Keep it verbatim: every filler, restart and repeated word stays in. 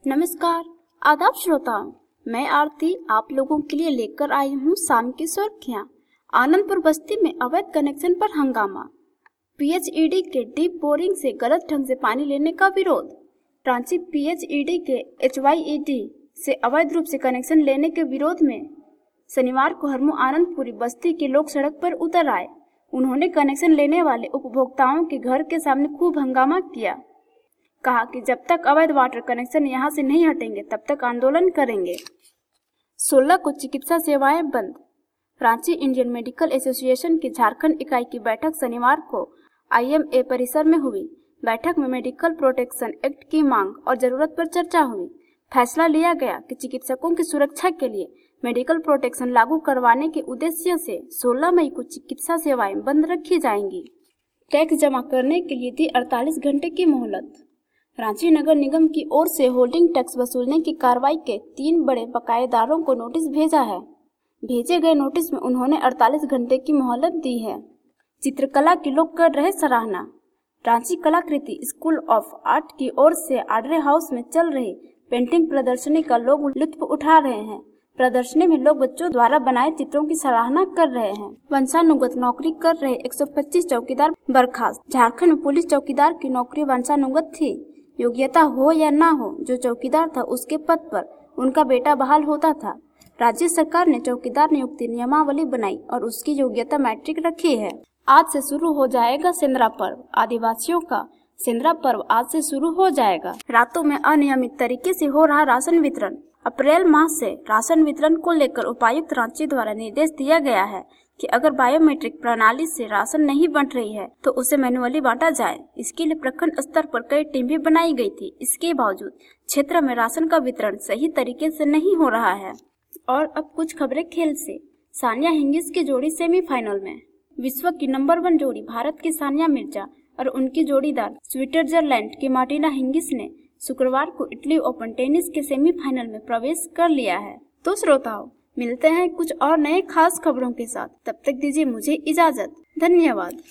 नमस्कार, आदाब श्रोताओं, मैं आरती आप लोगों के लिए लेकर आई हूँ शाम की सुर्खियाँ। आनंदपुर बस्ती में अवैध कनेक्शन पर हंगामा। पीएचईडी के डीप बोरिंग से गलत ढंग से पानी लेने का विरोध। रांची पीएचईडी के एचवाईईडी से अवैध रूप से कनेक्शन लेने के विरोध में शनिवार को हरमू आनंदपुरी बस्ती के लोग सड़क पर उतर आए। उन्होंने कनेक्शन लेने वाले उपभोक्ताओं के घर के सामने खूब हंगामा किया। कहा कि जब तक अवैध वाटर कनेक्शन यहां से नहीं हटेंगे तब तक आंदोलन करेंगे। सोलह को चिकित्सा सेवाएं बंद। रांची इंडियन मेडिकल एसोसिएशन की झारखंड इकाई की बैठक शनिवार को आईएमए परिसर में हुई। बैठक में मेडिकल प्रोटेक्शन एक्ट की मांग और जरूरत पर चर्चा हुई। फैसला लिया गया कि चिकित्सकों की सुरक्षा के लिए मेडिकल प्रोटेक्शन लागू करवाने के उद्देश्य से सोलह मई को चिकित्सा सेवाएं बंद रखी जाएंगी। टैक्स जमा करने के लिए दी अड़तालीस घंटे की मोहलत। रांची नगर निगम की ओर से होल्डिंग टैक्स वसूलने की कार्रवाई के तीन बड़े बकायेदारों को नोटिस भेजा है। भेजे गए नोटिस में उन्होंने अड़तालीस घंटे की मोहलत दी है। चित्रकला के लोग कर रहे सराहना। रांची कलाकृति स्कूल ऑफ आर्ट की ओर से आडरे हाउस में चल रही पेंटिंग प्रदर्शनी का लोग लुत्फ उठा रहे हैं। प्रदर्शनी में लोग बच्चों द्वारा बनाए चित्रों की सराहना कर रहे हैं। वंशानुगत नौकरी कर रहे एक सौ पच्चीस चौकीदार बर्खास्त। झारखंड में पुलिस चौकीदार की नौकरी वंशानुगत थी। योग्यता हो या ना हो, जो चौकीदार था उसके पद पर उनका बेटा बहाल होता था। राज्य सरकार ने चौकीदार नियुक्ति नियमावली बनाई और उसकी योग्यता मैट्रिक रखी है। आज से शुरू हो जाएगा सेंद्रा पर्व। आदिवासियों का सेंद्रा पर्व आज से शुरू हो जाएगा। रातों में अनियमित तरीके से हो रहा राशन वितरण। अप्रैल माह से राशन वितरण को लेकर उपायुक्त रांची द्वारा निर्देश दिया गया है कि अगर बायोमेट्रिक प्रणाली से राशन नहीं बंट रही है तो उसे मैन्युअली बांटा जाए। इसके लिए प्रखंड स्तर पर कई टीम भी बनाई गई थी। इसके बावजूद क्षेत्र में राशन का वितरण सही तरीके से नहीं हो रहा है। और अब कुछ खबरें खेल से। सानिया हिंगिस की जोड़ी सेमीफाइनल में। विश्व की नंबर वन जोड़ी भारत की सानिया मिर्जा और उनकी जोड़ीदार स्विट्जरलैंड की मार्टिना हिंगिस ने शुक्रवार को इटली ओपन टेनिस के सेमीफाइनल में प्रवेश कर लिया है। तो श्रोताओं, मिलते हैं कुछ और नए खास खबरों के साथ। तब तक दीजिए मुझे इजाजत। धन्यवाद।